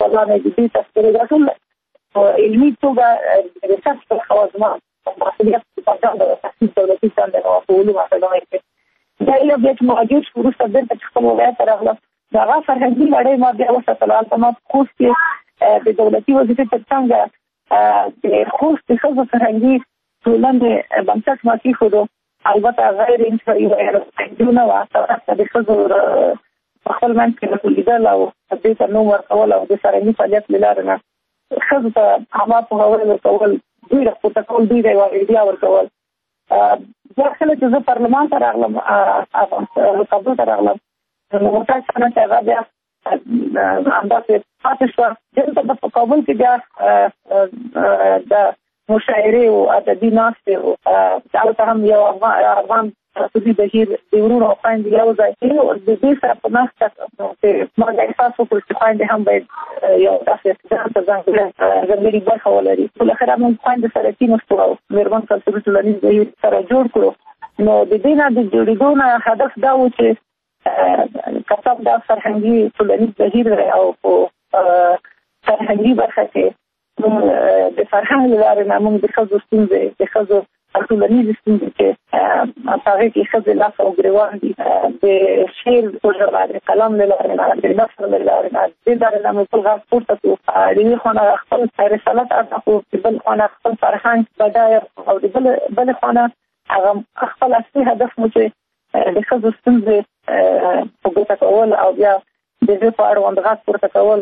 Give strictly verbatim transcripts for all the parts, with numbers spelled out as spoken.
استادانې د دې تذکرې دا ټول علمي توګه د ریسرچ په خوازمان مسؤلیت په د تحصیل دولتي څنډه او په علومو اکاډمۍ کې دا یو بیا چې موجود شو وروسته بېرته چې خپل ولایت ته راغلم د هغه فرهنګي لړۍ ما بیا وساتله. هلته ما په خوست کې د دولتي وظیفې تر څنګ د خوست د ښځو فرهنګي ټولنې بنسټ ما کېښودو. البته غیر انشاءي فرهنګونه وه، د ښځو په خپل منځ کې راټولېدل او دې ته نوم ورکول او د فرهنګي فعالیت له لارې نه ښځو ته عامه پوهول ورکول، دوی راپورته کول، دوی ته یوه ایډیا ورکول. بیا کله چې زه پارلمان ته راغلم، کابل ته راغلم، نو متاسفانه چې هغه بیا همداسې پاتې شوه. دلته په کابل کې بیا د مشاعرې او ادبي ناستې وو، هلته هم یو افغان رسولي بهیر د وروڼو او خویندې یو ځای کې د دې سره په ناسته چې ما دا احساس وکړو چې خویندې هم باید یو داسې ځان ته ځانګړې برخه ولري. بالاخره موږ خویندې سره کېناستو او مېرمن کلتوري ټولنیز بهیر سره جوړ کړو. نو د دې نه د جوړېدو نه هدف دا و چې کتاب دا فرهنګي ټولنیز بهیر دی او په فرهنګي برخه کې د فرهنګ له لارې نه موږ د ښځو ستونزې د ښځو ټولنیزې ستونزې چې په هغې کې ښځې لاس او ګرېوان دي د شعر په ژبه د قلم له لارې نه د نثر له لارې نه دې لارې نه موږ ټول غږ پورته کړو. د یوې خوا نه خپل رسالت ادا کړو، د بل خوا نه خپل فرهنګ بډایه او د بلې خوا نه هغه خپل اصلي هدف مو چې د ښځو ستونزې په ګوته کول او بیا د دې په اړوند غږ پورته کول.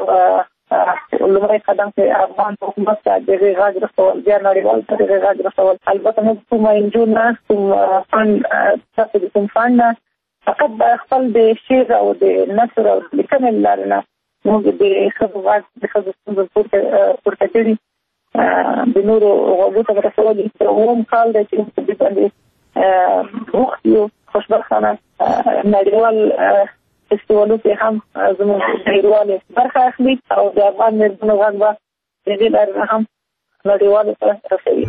لومړی قدم کې افغان حکومت ته د هغې غږ رسول، بیا نړیوال ته د هغې غږ رسول. البته موږ کومه انجو نه کوم فنډ تاسو د کوم فنډ نه فقط خپل د شعر او د نثر او لیکنې له لارې نه موږ د ښځو غږ د ښځو ستونزې پورته کړي، د نورو غوږو ته رسول. اووم کال دی چې موږ په دې باندې بوخت یو. خوشبختانه نړیوال فستیوالو کې هم زموږ هیروالې برخه اخلي او د افغان مېرمنو غږ به د دې لارې نه هم نړیوالو ته رسوي.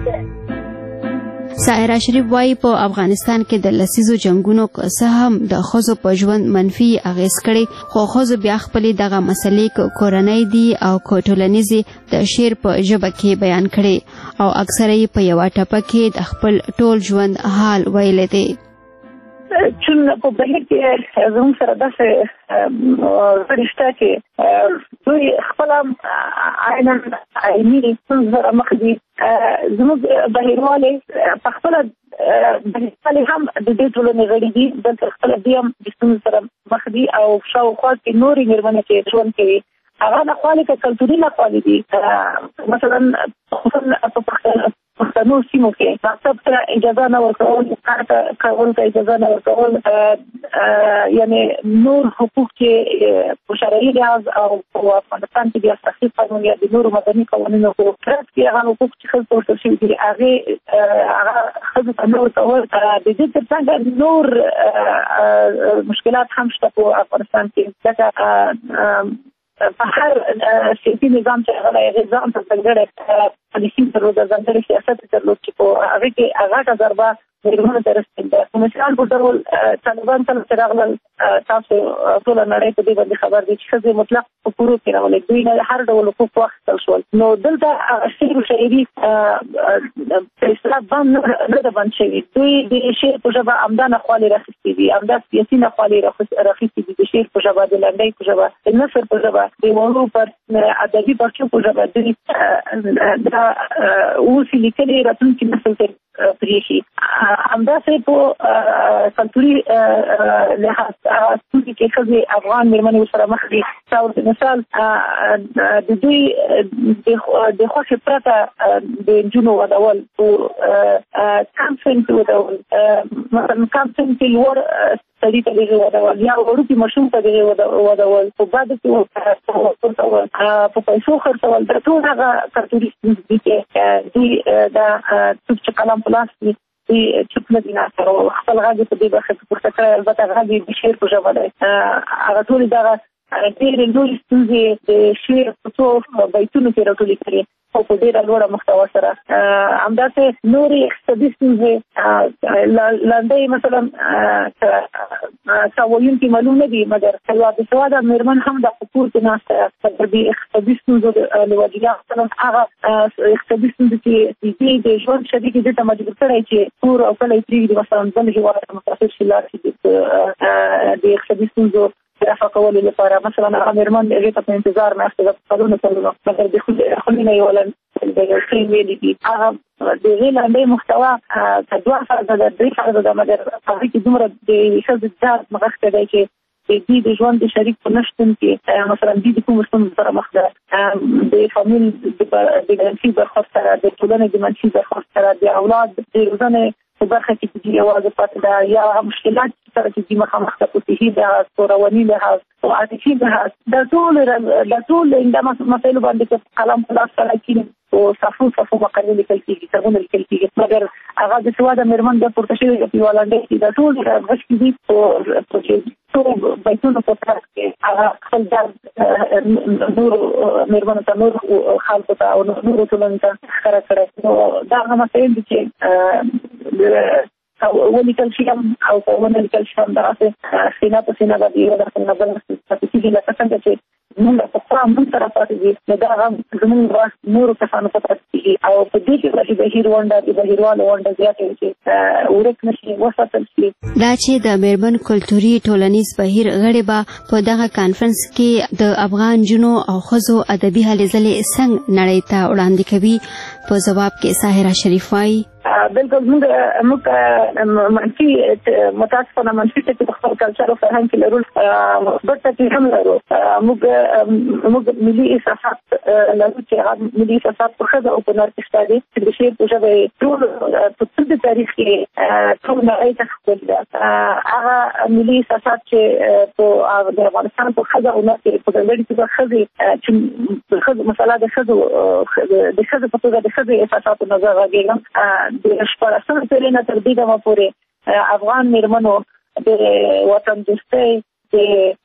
ساحره شریف وایي په افغانستان کې د لسیزو جنګونو څه هم د ښځو په ژوند منفي اغېز کړی، خو ښځو بیا خپلې دغه مسلې کورنۍ دي او ټولنیزې د شعر په ژبه کې بیان کړي او اکثره یې په یوه ټپه کې د خپل ټول ژوند حال ویلی دی. چون په بهیر کې زموږ سره داسې غړي شته چې دوی خپله عینا علمي ستونزو سره مخ دي. زموږ بهیروالې په خپله بهیروالې هم د دې ټولنې غړي دي، دلته خپله دوی هم د ستونزو سره مخ دي او شاوخوا کې نورې مېرمنې چې ژوند کوي هغه ناخوالې که کلتوري ناخوالې دي. مثلا په پښتنو سیمو کې مکتب ته اجازه نه ورکول، کار کول ته اجازه نه ورکول، یعنې نور حقوق چې په شرعي لحاظ او په افغانستان کې د اساسي قانون یا د نورو مدني قوانینو په ترڅ کې هغه حقوق چې ښځو ته ورکړل شوي دي هغې هغه ښځو ته نه ورکول. د دې تر څنګ نور مشکلات هم شته په افغانستان کې، ځکه په هر سیاسي نظام چې هغه هغې ځان ته ځانګړی پالیسي درلوده، ځانګړی سیاست درلود چې په هغې کې غټه ضربه مېرمنو ته رسېده. په مثال په ډول طالبان کله چې راغلل، تاسو ټوله نړۍ په دې باندې خبر دی چې ښځې مطلق په کورو کې راولي، دوی نه هر ډول حقوق واخیستل شول. نو دلته شعر و شاعري په اصطلاح بند نه ده بند شوي، دوی د شعر په ژبه همدا ناخوالې راخیستې دي، همدا سیاسي ناخوالې راخیستې دي، د شعر په ژبه، د لنډۍ په ژبه، د نثر په ژبه، د وړو پر ادبي پارچو په ژبه دوی دا اوس یې لیکلې راتلونکي نسل ته پرېښي. همداسې په کلتوري لحاظ ستونزې کې ښځې افغان مېرمنې ورسره مخ دي. مثال د دوی د خوښې پرته د نجونو ودول، کم سن کې ودول، مثلا کم سن کې لوړ سړي ته دغې ودول یا وړوکي ماشوم ته دغې ودول، په بده کې ورکول، په پیسو خرڅول، دا ټول هغه کلتوري ستونزې دي چې دوی دا څوک چې قلم په لاس کې دوی چوپ نه دي ناست او خپل غږ یې په دې برخه کې پورته کړی. البته غږ یې د شعر په ژبه دی. هغه ټولې دغه ډېرې لویې ستونزې د شعر په څو بیتونو کې راټولې کړي. او په ډیره لوړه محتوا سره همداسې نورې اقتصادي ستونزې لاندې مثلا سوالون کې معلوم نه دي مګر یو د سواده مېرمن هم د حقوق کې ناشته د اقتصادي ستونزو له وجې مثلا هغه اقتصادي ستونزې چې د ژوند شریک دي ته مجبور کړی چې کور او کلی پرېږدي مثلا بل هېواد ته مسافر شي لاړ شي د اقتصادي ستونزو رفع کولو لپاره مثلا هغه مېرمن هغې ته په انتظار ناسته ده په کلونو کلونو مګر د خولې نه یې ولا د یو شی ویلي دي هغه د هغې لاندې محتوا که دوه فرضه ده درې فرضه ده مګر هغې کې دومره د ښځې ځار مغښتی دی چې د دې د ژوند د شریک په نشتون کې مثلا دې د کومو ستونزو سره مخ ده د فامیل د منفي برخورد سره د ټولنې د منفي برخورد سره د اولاد د روزنې په برخه کې چې یوازې پاتې ده یا مشکلات سره چې مخامخ ده په صحي لحاظ په رواني لحاظ په عاطفي لحاظ دا ټول دا ټول دا مسایلو باندې قلم په لاس سره کېږي او صفو صفو مقالې لیکل کېږي کتابونه لیکل کېږي مګر هغه د سواده مېرمن د پورته شوي په یوه لنډۍ کې دا ټول غږ دي په ټول بیتونو په طرف کې هغه خپل درد نورو مېرمنو ته نورو خلکو ته او نورو ټولنې ته ښکاره کړی نو دا هغه مسایل دي چې ولیکل شي هم او ونه لیکل شي هم دغسې سینه په سینه باندې یو داسې نه بل پاتې کېږي لکه څنګه چې موږ پخوا موږ سره پاتې دي نو دا هم زموږ غږ نورو کسانو ته پاتې کېږي او په دې کې به چې بهیر ونډه د بهیروالو ونډه زیاته وي چې ورک نه شي وساتل شي. دا چې د مېرمن کلتوري ټولنیز بهیر غړي به په دغه کانفرنس کې د افغان جنو او ښځو ادبي هلې ځلې څنګه نړۍ ته وړاندې کوي په ځواب کې ساحره شریف وایي بالکل موږ موږ منفي متاسفانه منفي ټکي په خپل کلچر او فرهنګ کې لرو مثبت ټکي هم لرو موږ موږ ملي احساسات لرو چې هغه ملي احساسات په ښځه او په نر کې شته دي چې د شعر په ژبه ټول په ټول تاریخ کې ټول نړۍ ته ښکلي ده هغه ملي احساسات چې په د افغانستان په ښځه او نر کې په ځانګړي توګه ښځې چې مثلا د ښځو د ښځو په توګه د ښځې احساساتو نه زه غږېږم د شپاړسمې پېړۍ نه تر دې دمه پورې افغان مېرمنو د وطن دوستۍ د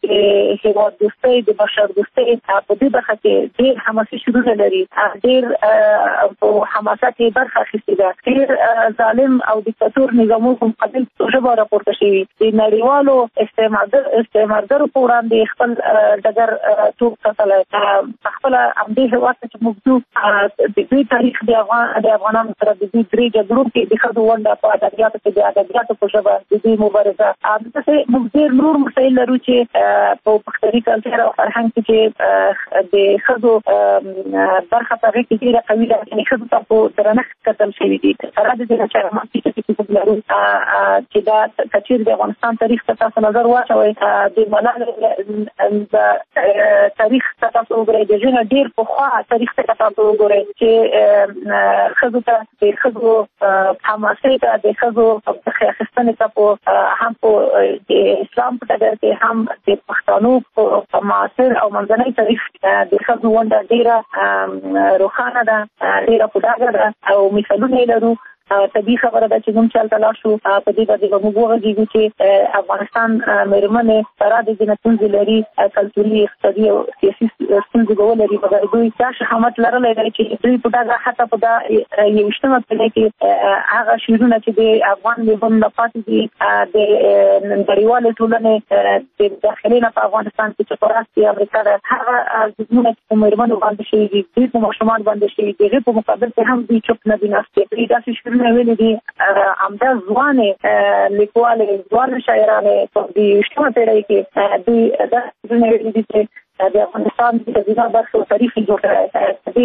هېواد دوستۍ د بشر دوستۍ په دې برخه کې ډېر حماسي شعرونه لري ډېر په حماسه کې برخه اخیستې ده ډېر ظالم او دیکتاتور نظامونو په مقابل ژبه راپورته شوي د نړیوالو استعمارګرو په وړاندې خپل ډګر توپ ساتلی خپله همدې هېواد ته چې موږ ځو د دوی تاریخ د افغانانو سره د دوی درې جګړو کې د ښځو ونډه په ادبیاتو کې د ادبیاتو په ژبه د دوی مبارزه همداسې موږ ډېر نور مسایل لرو چې په پښتني کلچر او فرهنګ کې چې د ښځو برخه په هغې کې ډېره قوي ده یعنې ښځو ته په درنښت کتل شوي دي سره د دې نه چې منفي ټکي موږ لرو چې دا که چېرې د افغانستان تاریخ ته تاسو نظر واچوئ د ملالۍ د تاریخ ته تاسو وګورئ د هغې نه ډېر پخوا تاریخ ته تاسو وګورئ چې ښځو ته د ښځو حماسې ته د ښځو برخې اخیستنې ته په هم په اسلام په ډګر کې هم د پښتنو په معاصر او منځني تاریخ د ښځو ونډه ډېره روښانه ده ډېره په ډاګه ده او مثالونه یې لرو طبیعي خبره ده چې موږ چې هلته لاړ شو په دې باندې به موږ وغږېږو چې افغانستان مېرمنې سره د ځینې ستونزې لري کلتوري اقتصادي او سیاسي ستونزې به ولري مګر دوی دا شهامت لرلی دی چې دوی په ډاګه حتی په دا یوویشتمه پېړۍ کې هغه شعرونه چې د افغان مېرمنو نه پاتې دي د نړیوالې ټولنې د داخلي نه په افغانستان کې چې په راس کې امریکا ده هغه ظلمونه چې په مېرمنو باندې شوي دي دوی په ماشومان باندې شوي دي هغې په مقابل کې هم دوی چوپ نه دي ناستې دوی داسې شعرونه ویلي دي همدا ځوانې لیکوالې ځوانې شاعرانې په دې یوویشتمه پېړۍ کې دوی دا شعرونه ویلي دي چې د افغانستان د ځینو برخو تاریخ یې جوړ کړی د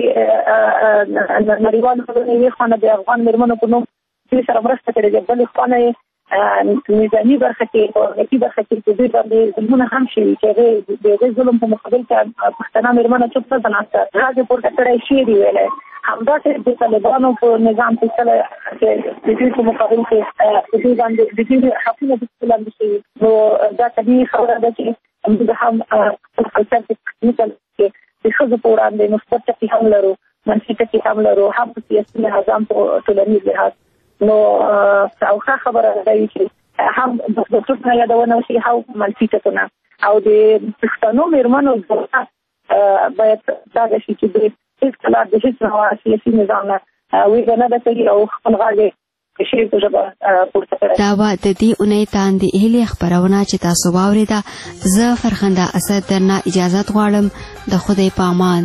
نړیوالو ټولنې یوې خوا نه د افغان مېرمنو په نوم دوی سره مرسته کړې ده بلې خوا نه نظامي برخه کې او امنیتي برخه کې د دوی باندې ظلمونه هم شوي چې هغې د هغې ظلم په مقابل کې پښتنه مېرمنه چوپ نه ده ناسته غږ یې پورته کړی شعر یې ویلی همداسې د طالبانو په نظام کې کله چې د دوی په مقابل کې د دوی باندې د دوی حقونه پکې لاندې شوي نو دا طبیعي خبره ده چې موږ هم په کلچر کې کې د ښځو په وړاندې مثبت ټکي هم لرو منفي ټکي هم لرو هم په سیاسي لحاظ هم په ټولنیز لحاظ نو او ښه خبره ده چې هم مثبتونه یادونه وشي او منفي ټکونه او د پښتنو مېرمنو باید دا شي چې هیڅ کله د هیڅ نوع سیاسي نظام نه ویږه نه ده کوي او خپل غږ شریف ژبه پورته کړی. دا به د دې اونۍ تاندې هیلې خپرونه چې تاسو واورېده. زه فرخنده اسد درنه اجازت غواړم. د خدای په امان.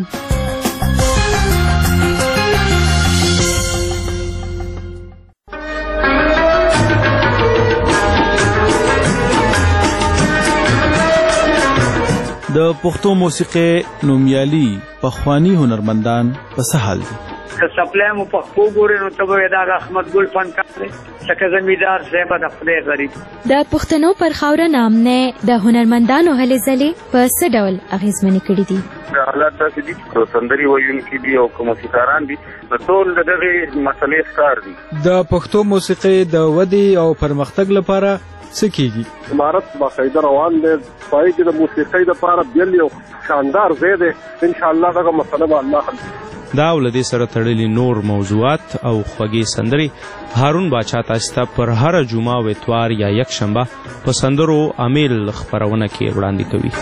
د پښتو موسیقي نومیالي پخوانی هنرمندان په څه حال دي؟ که سپلای مو پښتو ګورې نو ته به دا احمد ګل فنکار دی څکه زمیدار صاحب د خدای غریب. د پښتنو پر خاوره نامنه د هنرمندانو هلې ځلې په څه ډول اغیزمنې کړي دي؟ حالات داسې دي چې سندري ویونکي دي او که موسیقاران دي نو ټول د دغې مسلې ښکار دي. د پښتو موسیقي د ودې او پرمختګ لپاره څه کیږي؟ امارت باقاعده روان دی پای کې د موسیقۍ لپاره بیل یو شاندار ځای دی. ان شاء الله دغه مسله به الله حل کړي. دا ولدي سره تړلي نور موضوعات او خوږې سندري هارون باچا تاسو ته پر هر جمعه او اتوار یا یک شنبه په سندرو امیل خبرونه کې وړاندې کوي.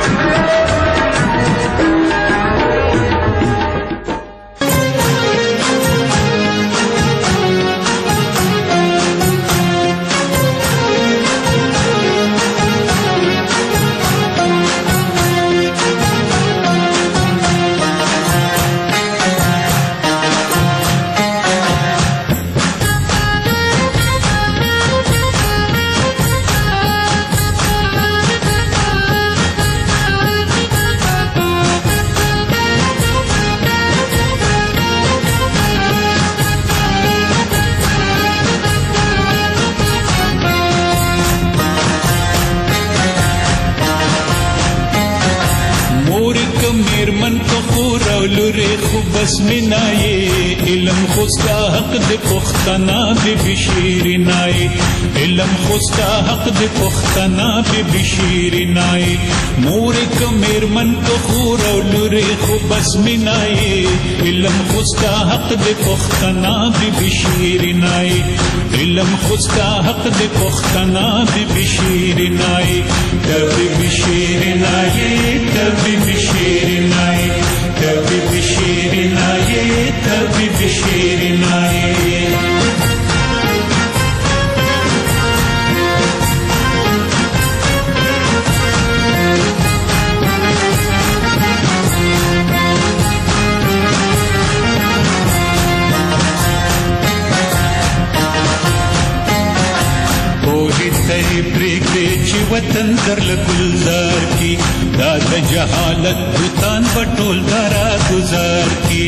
بسمنائے علم خستا حق دے پختنا بے بشیرنائے علم خستا حق دے پختنا بے بشیرنائے مور کمیر من تو خور اولور خو بسمنائے علم خستا حق دے پختنا بے بشیرنائے علم خستا حق دے پختنا بے بشیرنائے تبی بشیرنائے تبی بشیرنائے تبی بشیرنائے تبی بشیرنائے. وطن در لگلزار کی داد جہالت بتان بٹول دارا گزار کی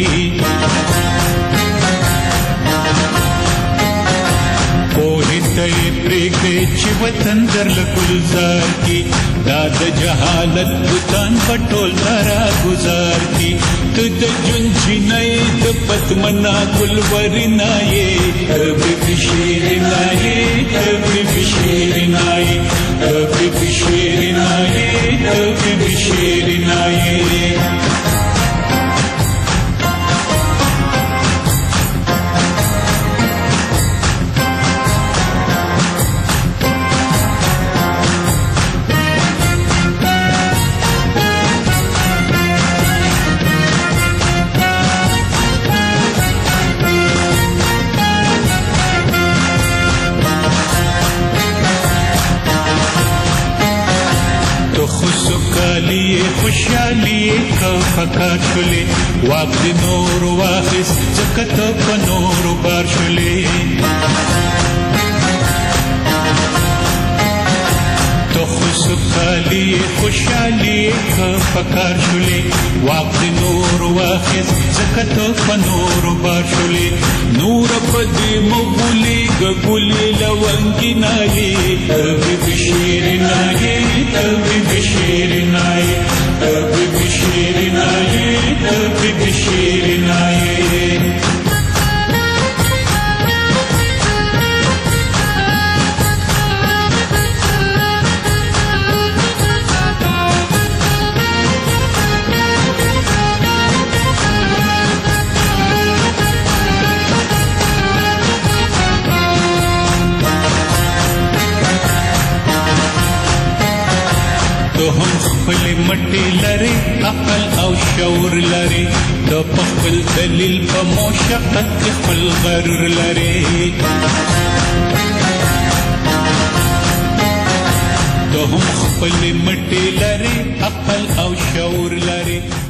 پوہتے پریگے چی وطن در لگلزار کی داد جہالت بتان بٹول دارا گزار کی تد جنچی نئے دپت منا گلوری نائے تبی بشیر نائے تبی بشیر نائے تبی بشیر نائے تبی بشیر نائے. خوشحالی کا فکر شلے واق دی نور واخس زکت پا نور بار شلے تو خوشحالی خوشحالی کا فکر شلے واق دی نور واخس زکت پا نور بار شلے نور پا دی مغولی گگولی لونگی نائی تبی بشیر نائی تبی بشیر نائی تبی بشیر نائی تبی بشیر نائی. تو ہم خپل مټې لري عقل او شعور لري ته په خپل دلیل په مشقت کې خپل غرور لري ته هم خپل مټې لري عقل او شعور لري